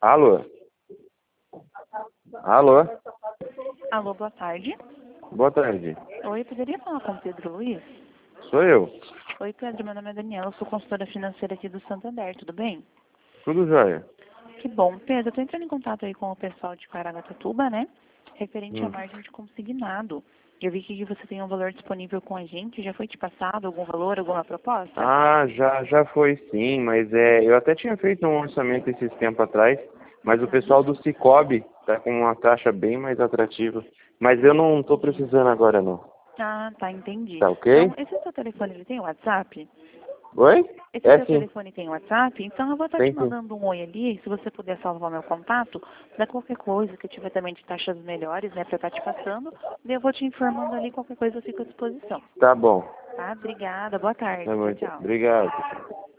Alô? Alô? Alô, boa tarde. Boa tarde. Oi, poderia falar com o Pedro Luiz? Sou eu. Oi, Pedro, meu nome é Daniela, eu sou consultora financeira aqui do Santander, tudo bem? Tudo jóia? Que bom. Pedro, eu tô entrando em contato aí com o pessoal de Caraguatatuba, né? Referente à Hum. margem de consignado. Eu vi que você tem um valor disponível com a gente, já foi te passado algum valor, alguma proposta? Ah, já foi sim, mas eu até tinha feito um orçamento esses tempos atrás, mas o pessoal do Cicobi tá com uma taxa bem mais atrativa. Mas eu não tô precisando agora não. Ah, tá, entendi. Tá ok? Então, esse seu telefone, ele tem WhatsApp? Oi? Esse É seu sim. telefone tem WhatsApp? Então eu vou estar te Tem sim. mandando um oi ali, se você puder salvar meu contato, para qualquer coisa que eu tiver também de taxas melhores, né, para estar te passando, daí eu vou te informando ali, qualquer coisa eu fico à disposição. Tá bom. Tá? Obrigada, boa Tá tarde, bom, tchau, então. tchau. Obrigado.